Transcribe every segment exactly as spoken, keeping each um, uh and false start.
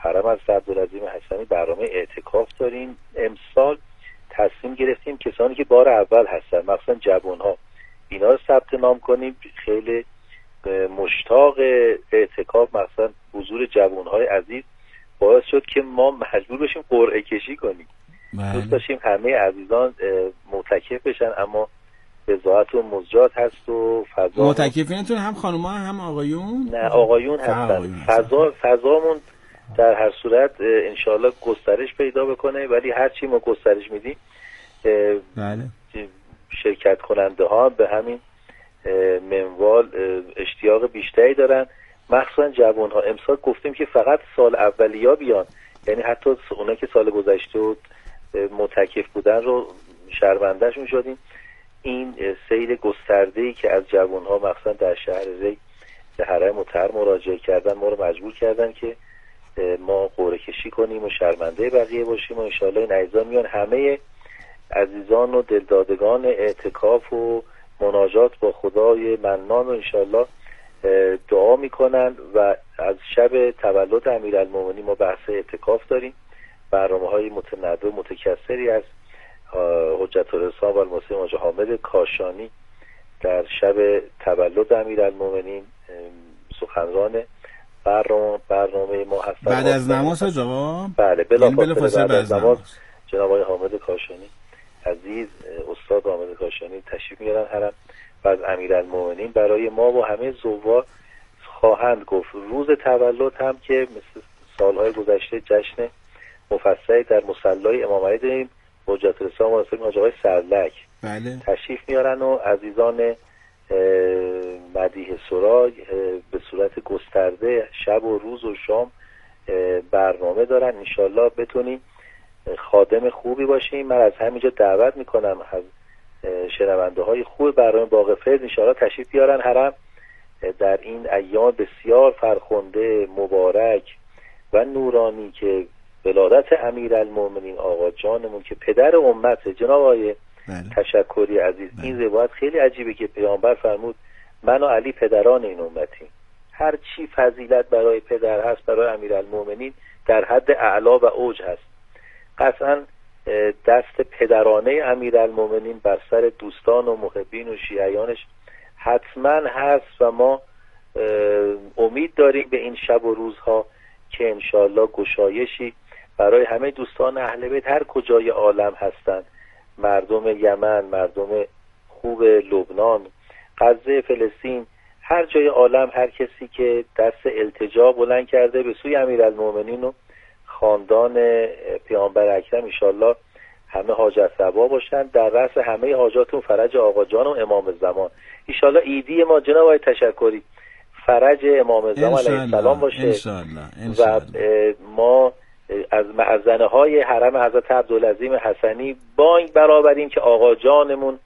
حرم از عبدالعظیم حسنی برنامه اعتکاف داریم. امسال تصمیم گرفتیم کسانی که بار اول هستن، مثلا جوان‌ها، اینا رو ثبت نام کنیم. خیلی مشتاق اعتکاف مثلا حضور جوان‌های عزیز باعث شد که ما مجبور بشیم قرعه کشی کنیم. دوست داشتیم همه عزیزان معتکف بشن، اما وزارت و مزجات هست و فضا. معتکفینتون هم خانوما هم آقایون؟ نه آقایون هستن. فضا فضامون در هر صورت انشالله گسترش پیدا بکنه، ولی هر چی ما گسترش میدیم بله شرکت کننده ها به همین منوال اشتیاق بیشتری دارن، مخصوصا جوان ها. امسال گفتیم که فقط سال اولیا بیان، یعنی حتی اونا که سال گذشته و معتکف بودن رو شرمندهشون شدیم. این سیل گسترده‌ای که از جوان ها مخصوصا در شهر ری به حرم مطهر مراجعه کردن ما رو مجبور کردن که ما قرعه کشی کنیم و شرمنده بقیه باشیم و انشالله این عزیزان میان. همه عزیزان و دلدادگان اعتکاف و مناجات با خدای منان و انشالله دعا میکنن. و از شب تولد امیرالمومنین ما بحث اعتکاف داریم، برنامه های متنوع متکثری از حجت الاسلام و المسلمین حاج حامد کاشانی در شب تولد امیرالمومنین سخنران برنامه برنامه ما هست. بعد از نماز آقا؟ بله بلافاصله بعد از نماز جناب آقای حامد کاشانی عزیز، استاد حامد کاشانی تشریف میارن حرم و از امیرالمومنین برای ما و همه زوار خواهند گفت. روز تولد هم که مثل سالهای گذشته جشن مفصلی در مصلی امام علی داریم. حجت الاسلام و المسلمین حاج آقای سرلک بله تشریف میارن و عزیزان مدیح سرای به صورت گسترده شب و روز و شام برنامه دارن. انشالله بتونیم خادم خوبی باشیم. من از همینجا دعوت میکنم از شنونده های خوب برنامه باغ فیض انشالله تشریف بیارن حرم در این ایام بسیار فرخنده مبارک و نورانی که ولادت امیرالمومنین آقا جانمون که پدر امت جناب آقای بله. تشکری عزیز بله. این روایت خیلی عجیبه که پیامبر فرمود من و علی پدران این امتیم. هر چی فضیلت برای پدر هست برای امیرالمومنین در حد اعلا و اوج هست. قطعا دست پدرانه امیرالمومنین بر سر دوستان و محبین و شیعیانش حتما هست و ما امید داریم به این شب و روزها که انشالله گشایشی برای همه دوستان اهل بیت هر کجای عالم هستند، مردم یمن، مردم خوب لبنان، غزه، فلسطین، هر جای عالم هر کسی که دست التجا بلند کرده به سوی امیرالمومنین و خاندان پیامبر اکرم انشالله همه حاجت روا باشن. در رأس همه حاجاتون فرج آقا جان و امام زمان. انشالله ایدی ما جناب آقای تشکری فرج امام زمان علیه السلام باشه انشالله. انشالله. و ما از معزنه های حرم حضرت عبدالعظیم حسنی بانگ برآوریم که آقا جانمون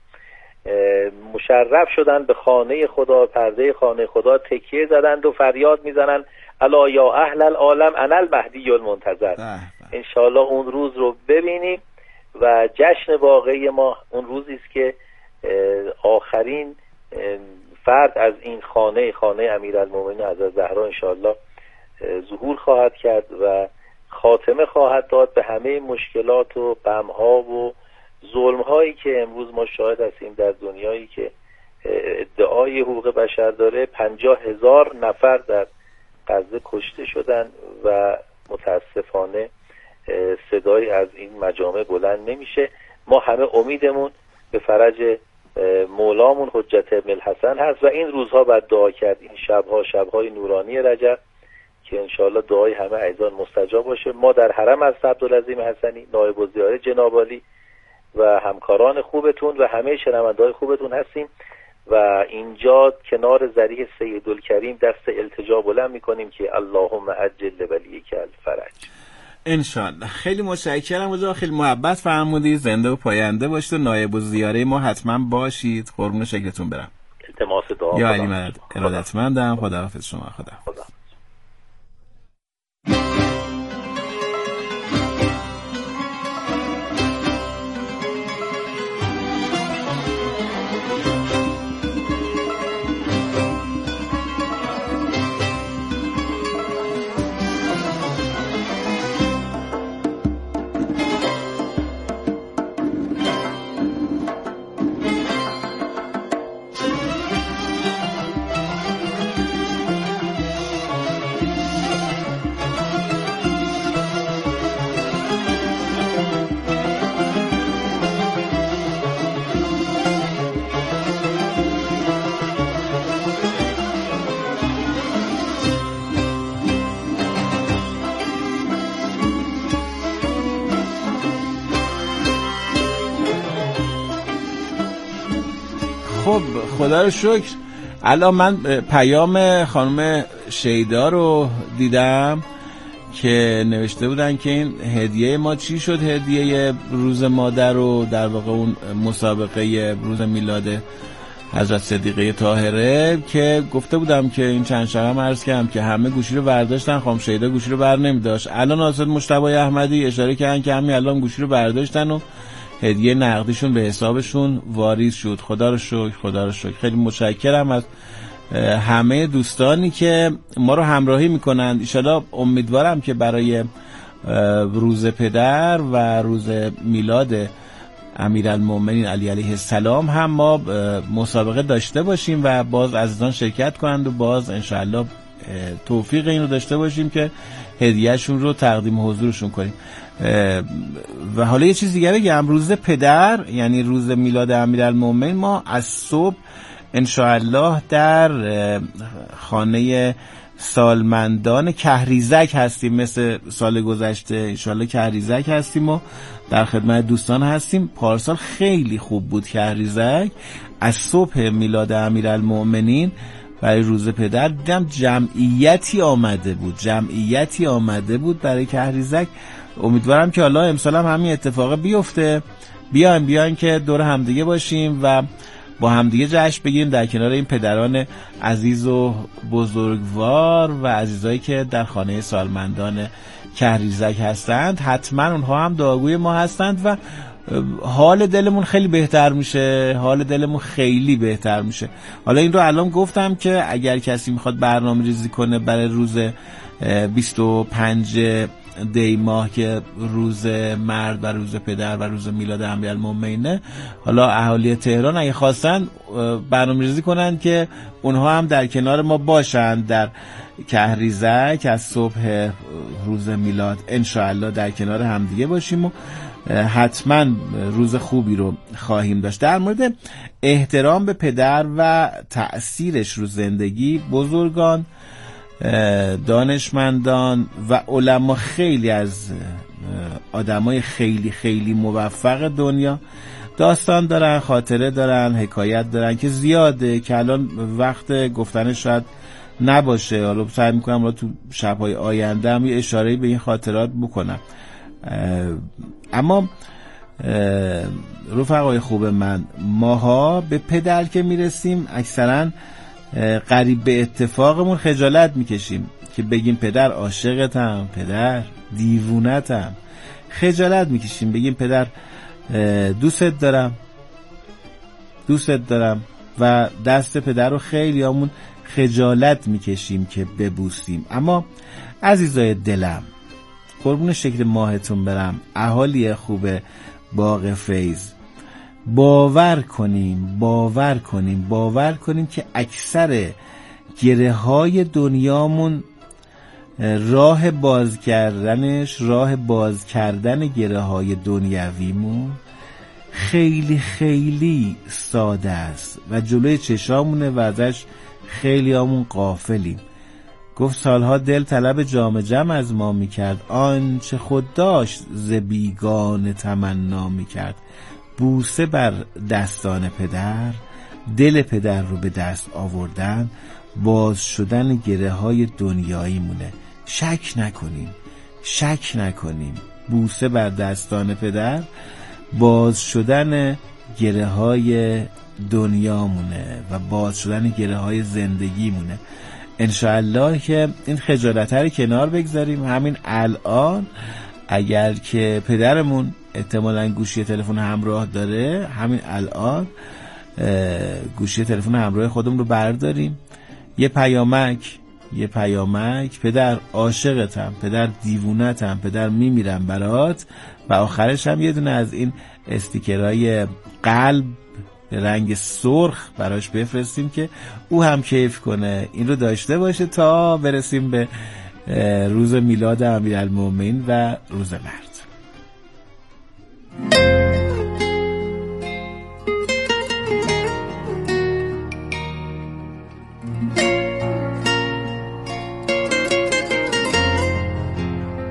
مشرف شدن به خانه خدا، پرده خانه خدا تکیه زدند و فریاد میزنن الا یا اهل العالم انا المهدی المنتظر. انشالله اون روز رو ببینیم و جشن واقعی ما اون روزی است که آخرین فرد از این خانه خانه امیرالمومنین حضرت زهرا انشالله ظهور خواهد کرد و خاتمه خواهد داد به همه مشکلات و غم‌ها و ظلم‌هایی که امروز ما شاهد هستیم در دنیایی که ادعای حقوق بشر داره. پنجاه هزار نفر در غزه کشته شدن و متاسفانه صدایی از این مجامع بلند نمیشه. ما همه امیدمون به فرج مولامون حجت ابن الحسن هست و این روزها بعد دعا کرد، این شبها شبهای نورانی رجب که انشاءالله دعای همه عزیزان مستجاب باشه. ما در حرم از عبدالعظیم حسنی نایب الزیاره جناب عالی و همکاران خوبتون و همه شنونده‌های خوبتون هستیم و اینجا کنار ذریح سیدالکریم دست التجا بلند میکنیم که اللهم عجل ولیک الفرج. انشالله. خیلی متشکرم وزا، خیلی محبت فرمودید. زنده و پاینده باشید و نایب الزیاره ما حتما باشید. قربون شکلتون برم. التماس دعا. یا علی مدد. ارادتمندم. خداحافظ شما. خدا. خدا. خب خدا رو شکر. الان من پیام خانم شیدا رو دیدم که نوشته بودن که این هدیه ما چی شد، هدیه روز مادر رو، در واقع اون مسابقه روز میلاد حضرت صدیقه طاهره، که گفته بودم که این چند شب هم عرض کردم که همه گوشی رو برداشتن، خانم شیدا گوشی رو بر نمی‌داشت. الان استاد مجتبی احمدی اشاره کردن که همین الان گوشی رو برداشتن و هدیه نقدیشون به حسابشون واریز شد. خدا رو شکر، خدا رو شکر. خیلی متشکرم از همه دوستانی که ما رو همراهی میکنن. ان شاءالله امیدوارم که برای روز پدر و روز میلاد امیرالمومنین علی علیه السلام هم ما مسابقه داشته باشیم و باز عزیزان شرکت کنند و باز ان شاءالله توفیق این رو داشته باشیم که هدیهشون رو تقدیم حضورشون کنیم. و حالا یه چیز دیگه بگم، روز پدر یعنی روز میلاد امیرالمومنین ما از صبح انشاءالله در خانه سالمندان کهریزک هستیم، مثل سال گذشته انشاءالله کهریزک هستیم و در خدمت دوستان هستیم. پارسال خیلی خوب بود کهریزک. از صبح میلاد امیرالمومنین برای روز پدر دیدم جمعیتی آمده بود، جمعیتی آمده بود برای کهریزک. امیدوارم که حالا امسال هم همین اتفاق بیفته. بیایم بیایم که دور همدیگه باشیم و با همدیگه جشن بگیریم در کنار این پدران عزیز و بزرگوار و عزیزایی که در خانه سالمندان کهریزک هستند. حتما اونها هم دعاگوی ما هستند و حال دلمون خیلی بهتر میشه، حال دلمون خیلی بهتر میشه. حالا این رو الان گفتم که اگر کسی میخواد برنامه ریزی کنه برای روز بیست و پنج دی ماه که روز مرد و روز پدر و روز میلاد امیرالمومنین، حالا اهالی تهران اگه خواستن برنامه ریزی کنن که اونها هم در کنار ما باشن در کهریزک از صبح روز میلاد انشاءالله در کنار همدیگه باشیم و حتما روز خوبی رو خواهیم داشت. در مورد احترام به پدر و تأثیرش رو زندگی بزرگان، دانشمندان و علما، خیلی از آدمای خیلی خیلی موفق دنیا داستان دارن، خاطره دارن، حکایت دارن که زیاده که الان وقت گفتنش شاید نباشه. حالا سعی میکنم رو تو شب‌های آینده هم یه اشاره‌ای به این خاطرات بکنم. اما رفقای خوب من، ماها به پدر که میرسیم اکثرا قریب به اتفاقمون خجالت میکشیم که بگیم پدر عاشقتم، پدر دیوونتم. خجالت میکشیم بگیم پدر دوستت دارم، دوستت دارم و دست پدر رو خیلی همون خجالت میکشیم که ببوسیم. اما عزیزای دلم، قربون شکل ماهتون برم، اهالی خوب باغ فیض، باور کنیم باور کنیم باور کنیم که اکثر گره های دنیامون راه باز کردنش راه باز کردن گره های دنیویمون خیلی خیلی ساده است و جلوی چشامونه و ازش خیلی همون غافلیم. گفت سالها دل طلب جام جم از ما میکرد، آنچه خود داشت ز بیگانه تمنا میکرد. بوسه بر دستان پدر، دل پدر رو به دست آوردن، باز شدن گره های دنیایی مونه. شک نکنیم شک نکنیم بوسه بر دستان پدر، باز شدن گره های دنیا مونه و باز شدن گره های زندگی مونه. انشاءالله که این خجالت رو کنار بگذاریم. همین الان اگر که پدرمون احتمالاً گوشی تلفن همراه داره، همین الان گوشی تلفن همراه خودمون رو برداریم، یه پیامک یه پیامک پدر عاشقتم، پدر دیوونتم، پدر میمیرم برات، و آخرش هم یه دونه از این استیکرهای قلب به رنگ سرخ براش بفرستیم که او هم کیف کنه. این رو داشته باشه تا برسیم به روز میلاد امیرالمومنین و روز مرد.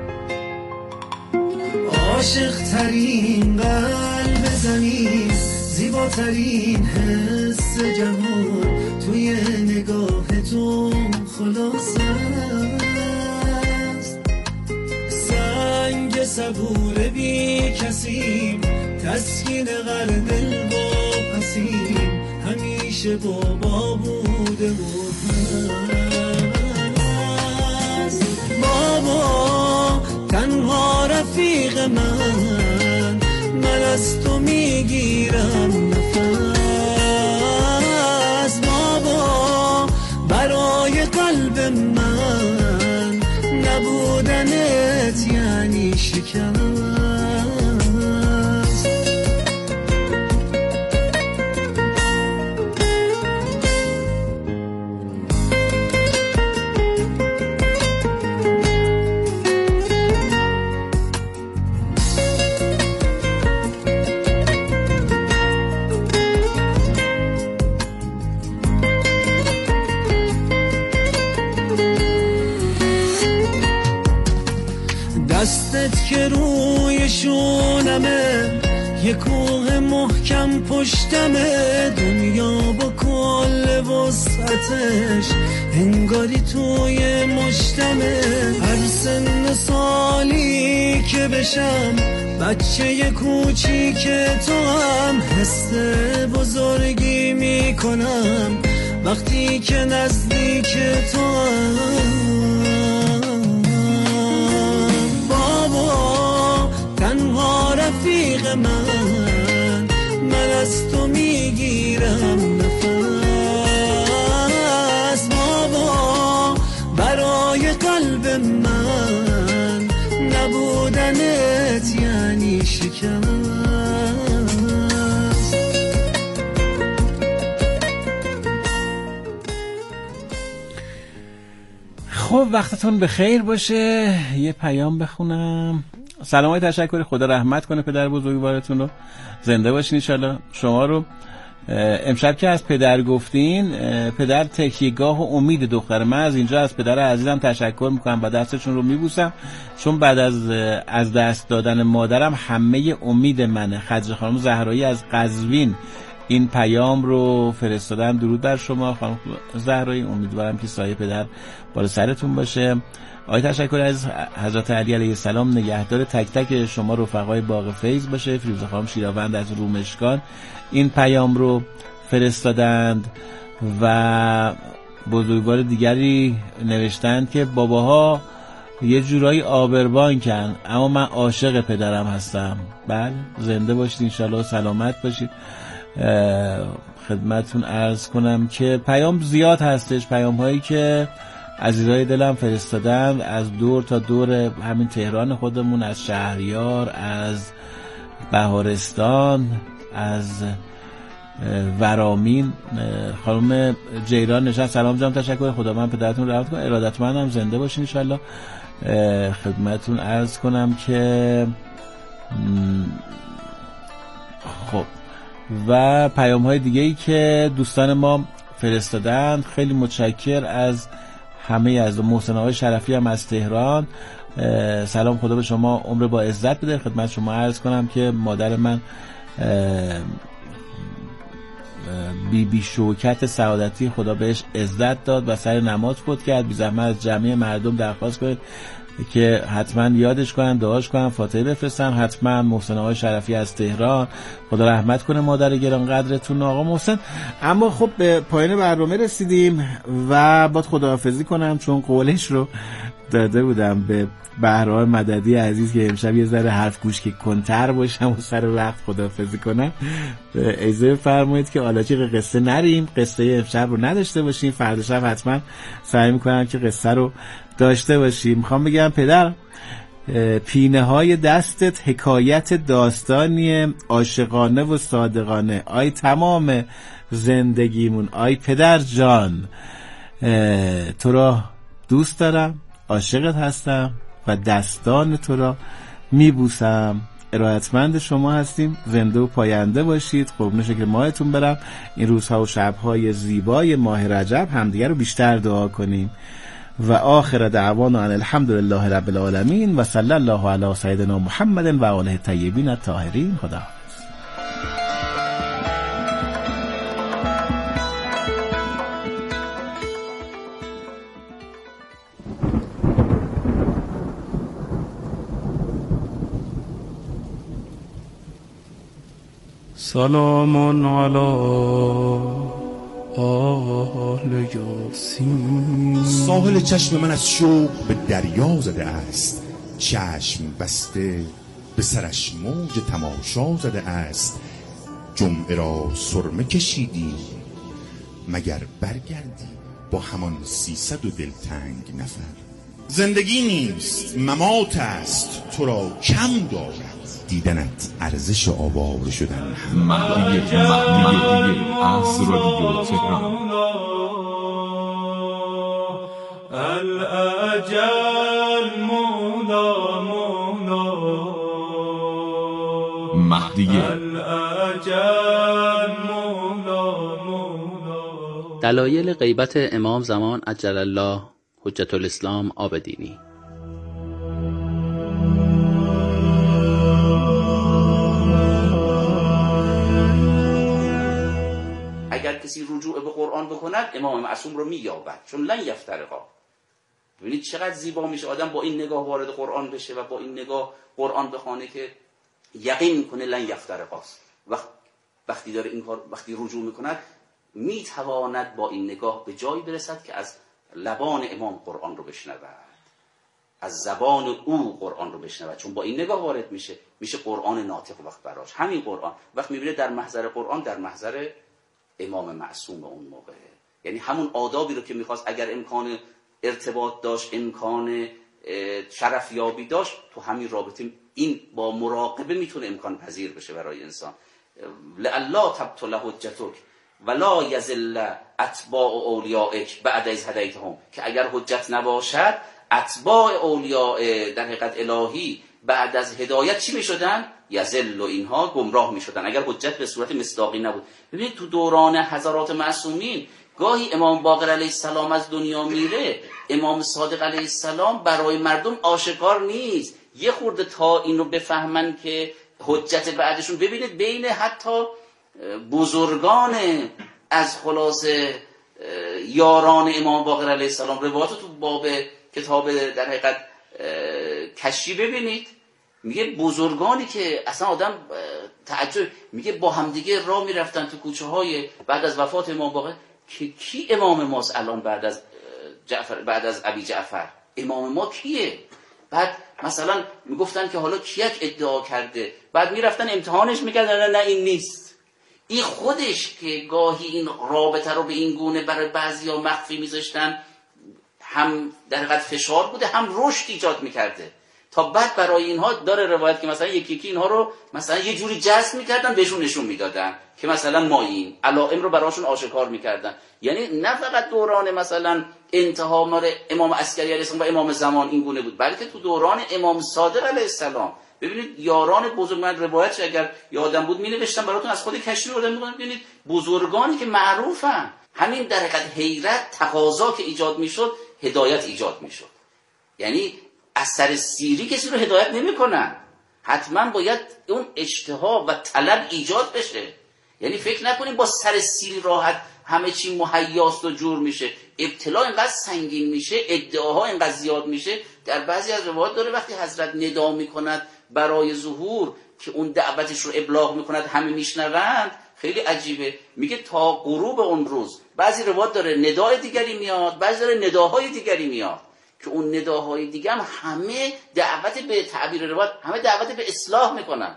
عاشق ترین قلب زمین، زیباترین حس جهان توی نگاه تو خلاصه است. سنگ صبور بی کسیم، تسکین غرق دل واپسیم، همیشه بابا بوده و هست. بابا تنها رفیق من، من از تو میگیرم نفس. بابا برای قلب من، نبودنت یعنی شکست. دستت که روی شونمه، یه کوه محکم پشتمه، دنیا با کل وسعتش انگاری توی مشتمه. هر سن سالی که بشم بچه ی کوچیک تو هم، حس بزرگی میکنم وقتی که نزدیک تو هم. تنها رفیق من، من از تو میگیرم نفس. بابا برای قلب من، نبودنت یعنی شکست. خب وقتتون بخیر باشه. یه پیام بخونم. سلام های تشکر، خدا رحمت کنه پدر بزرگوارتون رو، زنده باشین انشالله. شما رو امشب که از پدر گفتین، پدر تکیهگاه و امید دختر من، از اینجا از پدر عزیزم تشکر میکنم و دستشون رو میبوسم، چون بعد از از دست دادن مادرم همه امید منه. خدیجه خانم زهرایی از قزوین این پیام رو فرستادن. درود بر شما خانم زهرایی، امیدوارم که سایه پدر بالا سرتون باشه. آقای تشکر از حضرت علی علیه السلام نگهدار تک تک شما رفقای باغ فیض باشه. فیروزه خانم شیراوند از رومشکان این پیام رو فرستادند و بزرگوار دیگری نوشتند که باباها یه جورایی آبربانکن، اما من عاشق پدرم هستم. بله زنده باشید انشالله، سلامت باشید. خدمتون عرض کنم که پیام زیاد هستش، پیام هایی که عزیزای دلم فرستادن از دور تا دور همین تهران خودمون، از شهریار، از بهارستان، از ورامین. خانم جیران نشان سلام جان تشکر، خدا من پدرتون رحمت کنه، ارادتمندم، زنده باشین انشالله. خدمتون عرض کنم که خب و پیام های دیگه ای که دوستان ما فرستادن خیلی متشکر از همه. از محسن آقای شرفی هم از تهران، سلام خدا به شما عمر با عزت بده. خدمت شما عرض کنم که مادر من بی بی شوکت سعادتی خدا بهش عزت داد و سر نماز فوت کرد. بی زحمت از جمعی مردم درخواست کنید که حتما یادش کنن، دعاش کنن، فاتحه بفرستن. حتما محسن آقای شرفی از تهران، خدا رحمت کنه مادر گرانقدرتون آقا محسن. اما خب به پایان برنامه رسیدیم و باید خداحافظی کنم، چون قولش رو داده بودم به بهرام مددی عزیز که امشب یه ذره حرف گوش که کنتر باشم و سر وقت خداحافظی کنم. اجازه فرمایید که حالا که قصه نریم، قصه امشب رو نداشته باشیم، فردا شب حتما سعی میکنم که قصه رو داشته باشیم. میخوام بگم پدر، پینه های دستت حکایت داستانی عاشقانه و صادقانه، آی تمام زندگیمون، آی پدر جان، تو را دوست دارم، عاشقت هستم و دستان تو را میبوسم. ارادتمند شما هستیم، زنده و پاینده باشید. قربون شکل ماهتون برم. این روزها و شبهای زیبای ماه رجب همدیگه رو بیشتر دعا کنیم و آخر دعوانا ان الحمدلله رب العالمین و صلی الله علی سیدنا محمد و آله الطیبین الطاهرین. خدا حافظ. سلام علی آل یاسین. ساحل چشم من از شوق به دریا زده است، چشم بسته به سرش موج تماشا زده است. جمعه را سرمه کشیدی مگر برگردی با همان سیصد و دلتنگ نفر. زندگی نیست ممات است تو را کم دارد، دیدنت ارزش آواره شدن. مهدی مهدی از رادیو تهران. الاجل مولا مولا مهدی الاجل مولا مولا. دلایل غیبت امام زمان عجل الله حجت الاسلام عابدینی. اگر کسی رجوع به قرآن بکند امام معصوم رو مییابد، چون لن یفترقا. ببینید چقدر زیبا میشه آدم با این نگاه وارد قرآن بشه و با این نگاه قرآن بخونه که یقین میکنه لن یفترقاست. وقت وقتی داره این کار، وقتی رجوع میکند میتواند با این نگاه به جایی برسد که از لبان امام قرآن رو بشنود، از زبان او قرآن رو بشنود، چون با این نگاه وارد میشه میشه قرآن ناطق. وقت براش همین قرآن وقت میبینه در محضر قرآن در محضر امام معصوم اون موقع، یعنی همون آدابی رو که میخواست اگر امکان ارتباط داشت، امکان شرفیابی داشت، تو همین رابطه این با مراقبه میتونه امکان پذیر بشه برای انسان. لئلا تبطل حجتک ولا یذل اتباع اولیائک بعد از هدایتهم، که اگر حجت نباشد اتباع اولیاء در حقیقت الهی بعد از هدایت چی میشدن؟ یذل و اینها گمراه میشدن اگر حجت به صورت مصداقی نبود. ببینید تو دوران حضرات معصومین گاهی امام باقر علیه السلام از دنیا میره، امام صادق علیه السلام برای مردم آشکار نیست، یه خورده تا اینو بفهمن که حجت بعدشون. ببینید بین حتی بزرگان از خلاصه یاران امام باقر علیه السلام روایات تو باب کتاب در حقیقت کشی ببینید، میگه بزرگانی که اصلا آدم تعجب میگه با همدیگه راه میرفتن تو کوچه های بعد از وفات امام باقر که کی امام ماست الان بعد از جعفر، بعد از ابی جعفر امام ما کیه؟ بعد مثلا میگفتن که حالا کیک ادعا کرده، بعد میرفتن امتحانش میکردن نه, نه این نیست. این خودش که گاهی این رابطه رو به این گونه برای بعضیا مخفی میذاشتن هم در حقیقت فشار بوده هم رشد ایجاد میکرده، تا بعد برای اینها داره روایت که مثلا یکی یکی اینها رو مثلا یه جوری جذب میکردن بهشون نشون میدادن که مثلا ما این علائم رو براشون آشکار میکردن. یعنی نه فقط دوران مثلا انتها مال امام عسکری علیه السلام و امام زمان این گونه بود، بلکه تو دوران امام صادق علیه السلام. ببینید یاران بزرگ، من روایتش اگر یادم بود مینوشتم براتون از خود کشی رو میگم. ببینید بزرگانی که معروفن، همین در حقیقت حیرت تقاضا که ایجاد میشد هدایت ایجاد میشد. یعنی از سر سیری کسی رو هدایت نمیکنن، حتما باید اون اشتها و طلب ایجاد بشه. یعنی فکر نکنیم با سر سیری راحت همه چی مهیاست و جور میشه. ابتلا اینقدر سنگین میشه، ادعاها اینقدر زیاد میشه. در بعضی از روایات داره وقتی حضرت ندا میکند برای ظهور که اون دعوتش رو ابلاغ میکند همه میشنوند، خیلی عجیبه. میگه تا غروب اون روز بعضی روایات داره ندای دیگری میاد، بعضی داره نداهای دیگری میاد که اون نداهای دیگه هم همه دعوت به تعبیر روایت همه دعوت به اصلاح میکنن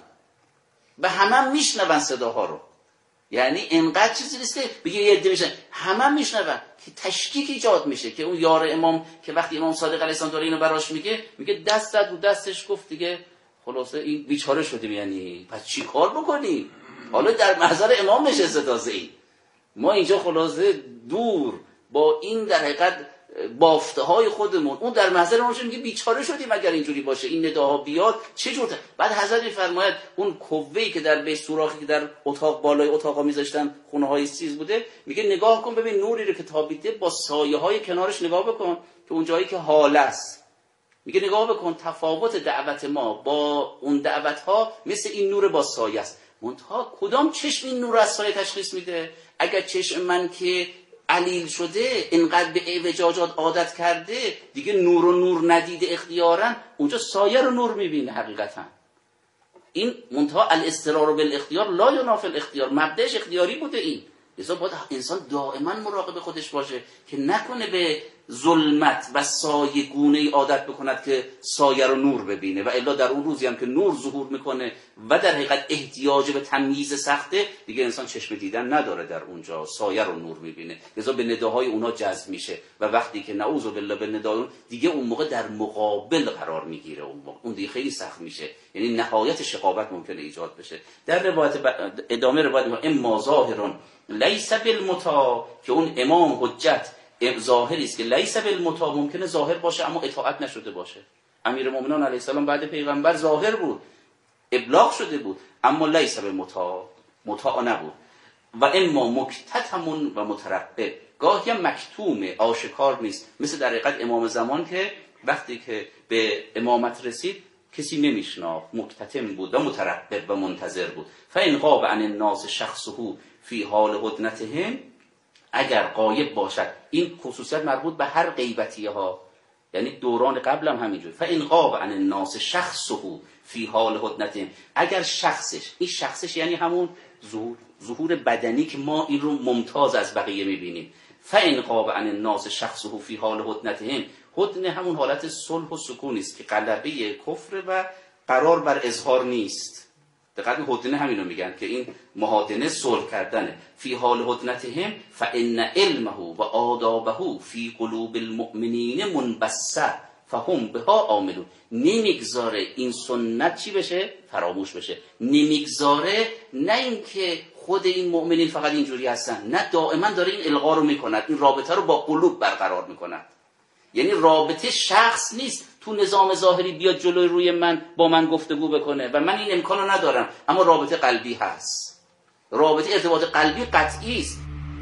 و همه هم میشنون صداها رو. یعنی اینقدر چیزی نیست که بگه یه عده میشن، همه هم میشنون که تشکیک ایجاد میشه که اون یار امام که وقتی امام صادق علیه السلام داره اینو براش میگه، میگه دست زد و دستش گفت دیگه خلاصه این بیچاره شدیم، یعنی پس چی کار بکنیم؟ حالا در محضر امام نشسته تازه این ما اینجا خلاصه دور با این در حقیقت بافته های خودمون، اون در محضر ما میگه بیچاره شدیم اگر اینجوری باشه، این نداها بیاد چه جور. بعد حضرت میفرماید اون کوهی که در به سوراخی که در اتاق بالای اتاقا میذاشتن خونه های سیز بوده، میگه نگاه کن ببین نوری رو که تابیده با سایه های کنارش نگاه بکن که اون جایی که حاله است، میگه نگاه بکن تفاوت دعوت ما با اون دعوت ها مثل این نور با سایه است. منتها کدام چشم این نور از سایه تشخیص میده؟ اگر چشم من که علیل شده اینقدر به اعوجاجات عادت کرده دیگه نور و نور ندیده اختیاراً، اونجا سایه رو نور میبینه حقیقتا. این منتها الاضطرار بالاختیار لا ینافی الاختیار، مبدأش اختیاری بوده. این لذا باید انسان دائما مراقب خودش باشه که نکنه به ظلمت و سایه گونه ای عادت بکند که سایه رو نور ببینه، و الا در اون روزی هم که نور ظهور میکنه و در حقیقت احتیاج به تمییز سخته، دیگه انسان چشم دیدن نداره، در اونجا سایه رو نور میبینه، لذا به نداهای اونا جذب میشه و وقتی که نعوذ بالله به ندای دیگه اون موقع در مقابل قرار میگیره، اون موقع اون دیگه خیلی سخت میشه، یعنی نهایت شقاوت ممکنه ایجاد بشه. در روایت ب... ادامه روایت میگه اما ظاهرون لیس بالمطاع، که اون امام حجت ظاهری است که لیس بالمطاع، ممکنه ظاهر باشه اما اطاعت نشده باشه. امیرالمومنین علیه السلام بعد پیغمبر ظاهر بود، ابلاغ شده بود، اما لیس بالمطاع، مطاع نبود. و اما مکتتم و مترقب، گاهی هم مکتومه، آشکار نیست، مثل در حقیقت امام زمان که وقتی که به امامت رسید کسی نمیشناخت، مکتتم بود و مترقب و منتظر بود. فإن غاب عن الناس شخصه فی حال هدنتهم، اگر غایب باشد، این خصوصیت مربوط به هر غیبتیه ها، یعنی دوران قبل هم همینجوری. فإن غاب عن الناس شخصه فی حال هدنتهم، اگر شخصش، این شخصش یعنی همون ظهور ظهور بدنی که ما این رو ممتاز از بقیه میبینیم. فإن غاب عن الناس شخصه فی حال هدنتهم، هدنه همون حالت صلح و سکون است که غلبه کفر و قرار بر اظهار نیست. دقیقاً هدنه همینو میگن که این مهادنه صلح کردنه. فی حال هدنتهم فإن علمه و آدابه فی قلوب المؤمنین منبثه فهم بها عاملون. نمیگذاره این سنت چی بشه؟ فراموش بشه. نمیگذاره، نه اینکه خود این مؤمنین فقط اینجوری هستن، نه، دائما داره این القا رو میکند، این رابطه رو با قلوب برقرار میکند. یعنی رابطه شخص نیست تو نظام ظاهری بیاد جلوی روی من با من گفتگو بکنه و من این امکان رو ندارم، اما رابطه قلبی هست، رابطه ارتباط قلبی قطعی است.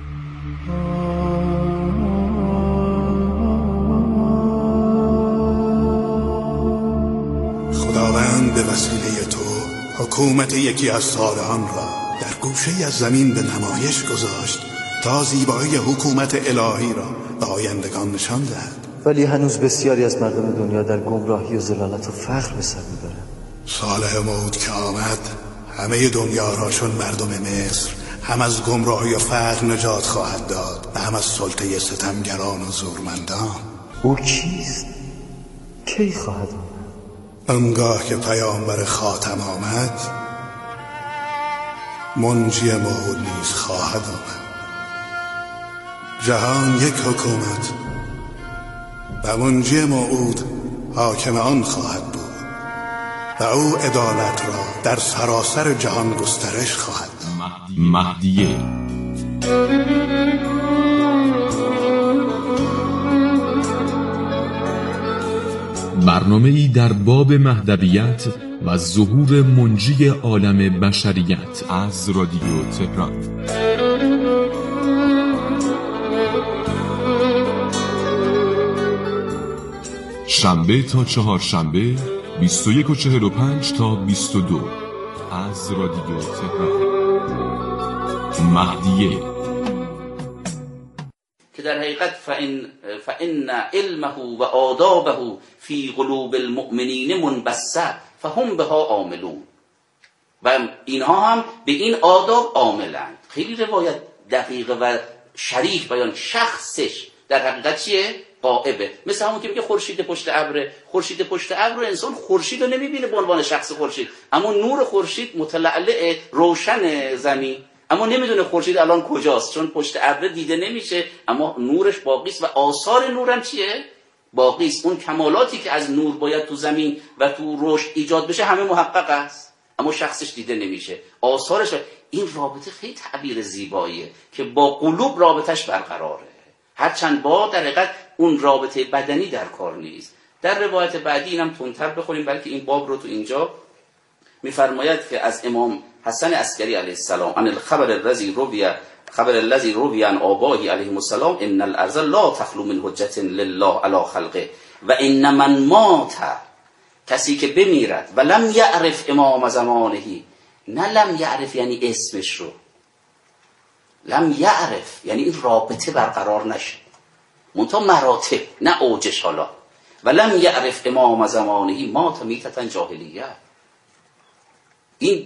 خداوند به وسیله تو حکومت یکی از صالحان را در گوشه از زمین به نمایش گذاشت تا زیبایی حکومت الهی را به آیندگان نشان دهد. ولی هنوز بسیاری از مردم دنیا در گمراهی و ضلالت و فقر به سر میبرند. صالح موعود که آمد همه دنیا را چون مردم مصر هم از گمراهی و فقر نجات خواهد داد و هم از سلطه ستمگران و زورمندان. او کیست؟ کی خواهد آمد؟ آنگاه که پیامبر خاتم آمد، منجی موعود نیز خواهد آمد. جهان یک حکومت و منجی موعود حاکم آن خواهد بود و او عدالت را در سراسر جهان گسترش خواهد داد. مهدیه برنامه‌ای در باب مهدویت و ظهور منجی عالم بشریت از رادیو تهران. شنبه تا چهارشنبه بیست و یک و چهل و پنج تا بیست و دو از رادیو تهران. مهدیه که در حقیقت فإن فإن علمه و آدابه فی قلوب المؤمنین منبثه فهم بها عاملون، و اینها هم به این آداب عاملند. خیلی روایت دقیقه و شریف بیان. شخصش در حقیقت چیه؟ غائبه. مثل همون که میگه خورشید پشت ابر، خورشید پشت ابر، انسان خورشید رو نمیبینه به عنوان شخص خورشید، اما نور خورشید متلألع روشن زمین، اما نمیدونه خورشید الان کجاست، چون پشت ابر دیده نمیشه، اما نورش باقی است و آثار نورم چیه؟ باقی است. اون کمالاتی که از نور باید تو زمین و تو رشد ایجاد بشه همه محقق است، اما شخصش دیده نمیشه، آثارش. این رابطه خیلی تعبیر زیباییه که با قلوب رابطش برقراره، هرچند با در حقیقت اون رابطه بدنی در کار نیست. در روایت بعدی اینم تندتر بخونیم، بلکه این باب رو تو اینجا میفرماید که از امام حسن عسکری علیه السلام ان الخبر الذی روی خبر الذی روی عن آبائه علیهم السلام ان الارض لا تخلو من حجة لله علی خلقه و ان من مات، کسی که بمیرد و لم یعرف امام زمانه، نه لم یعرف یعنی اسمش رو، لم یعرف یعنی این رابطه برقرار نشه، منتها مراتب نه اوجش، حالا و لم یعرف امام زمانه مات میتة جاهلیه. این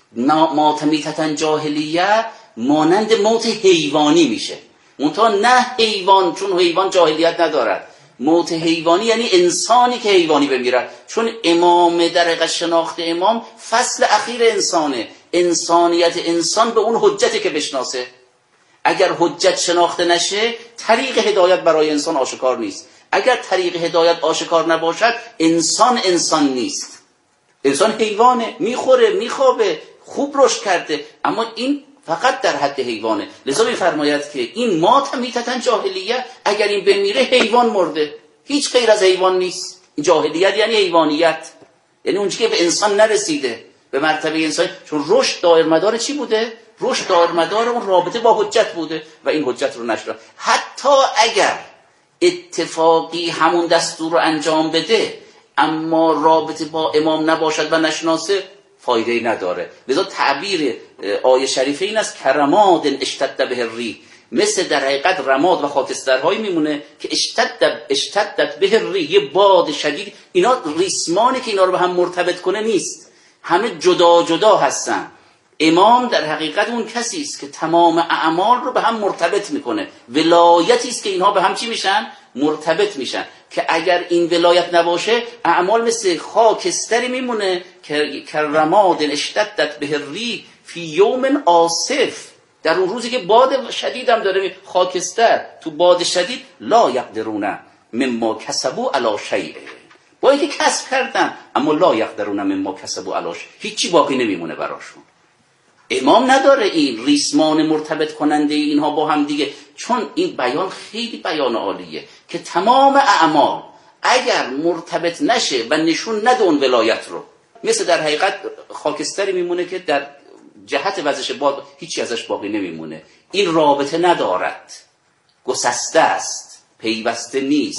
ماتمیتتن جاهلیه مانند موت حیوانی میشه. منتها نه حیوان، چون حیوان جاهلیت ندارد. موت حیوانی یعنی انسانی که حیوانی بمیرد، چون امام در حقیقت شناخت امام فصل اخیر انسانه. انسانیت انسان به اون حجتی که بشناسه. اگر حجت شناخته نشه طریق هدایت برای انسان آشکار نیست. اگر طریق هدایت آشکار نباشد انسان انسان نیست. انسان حیوانه، میخوره، میخوابه، خوب رشد کرده، اما این فقط در حد حیوانه. لذا میفرماید که این مات میتتن جاهلیه، اگر این بمیره حیوان مرده، هیچ غیر از حیوان نیست. جاهلیت یعنی حیوانیت، یعنی اونجا که به انسان نرسیده، به مرتبه انسان. چون رشد دایر مدار چی بوده؟ رشد دایر مدار اون رابطه با حجت بوده و این حجت رو نشد. حتی اگر اتفاقی همون دستور رو انجام بده اما رابطه با امام نباشد و نشناسه، فایده‌ای نداره. لذا تعبیر آیه شریفه این است کرماد اشتد به الریح، مثل در حقیقت رماد و خاکسترهایی میمونه که اشتد اشتدت به الریح، یه باد شدید. اینا ریسمانی که اینا رو به هم مرتبط کنه نیست، همه جدا جدا هستن. امام در حقیقت اون کسی است که تمام اعمال رو به هم مرتبط میکنه. ولایتی است که اینها به هم چی میشن؟ مرتبط میشن. که اگر این ولایت نباشه اعمال مثل خاکستری میمونه که کرماد اشتدت به الریح فی یوم عاصف، در اون روزی که باد شدید هم داره. خاکستر تو باد شدید لا یقدرون مما کسبوا علی شیء، با اینکه کسب کردن اما لا یقدرون مما کسبوا علی شیء، هیچی باقی نمیمونه براشون. امام نداره این ریسمان مرتبط کننده اینها با هم دیگه، چون این بیان خیلی بیان عالیه که تمام اعمال اگر مرتبط نشه و نشون نده اون ولایت رو، مثل در حقیقت خاکستری میمونه که در جهت وزش باد هیچی ازش باقی نمیمونه. این رابطه ندارد، گسسته است، پیوسته نیست.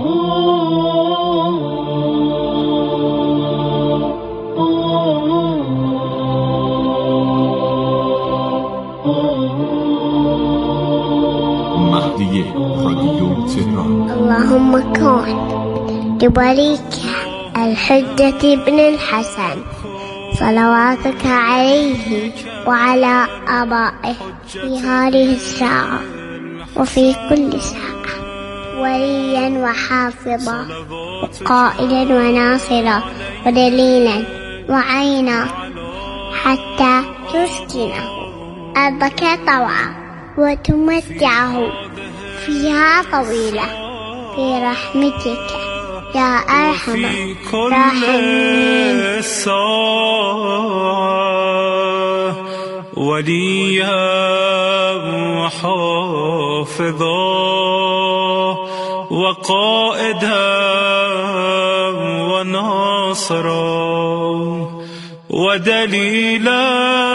مهدی رادیو تهران. اللهم كن لوليك الحجة بن الحسن صلواتك عليه وعلى آبائه في هذه الساعة وفي كل ساعة وليا وحافظا وقائلا وناصرا ودليلا وعينا حتى تسكنه أرضك طوعا وتمتعه فيها طويلة في رحمتك يا أرحم الراحمين. وليا وحافظا وقائدا وناصرا ودليلا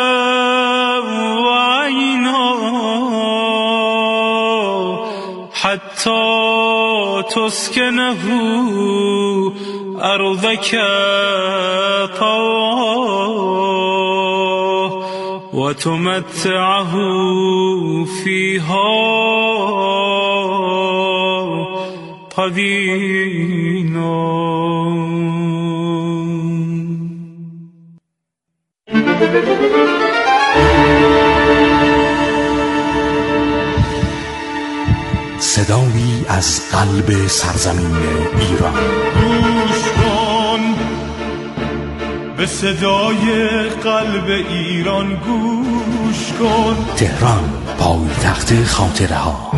وعينا حتى تسكنه أرضك طوعا وتمتعه فيها طويلا. صدایی از قلب سرزمین ایران. گوش کن به صدای قلب ایران، گوش کن. تهران، پایتخت خاطره ها.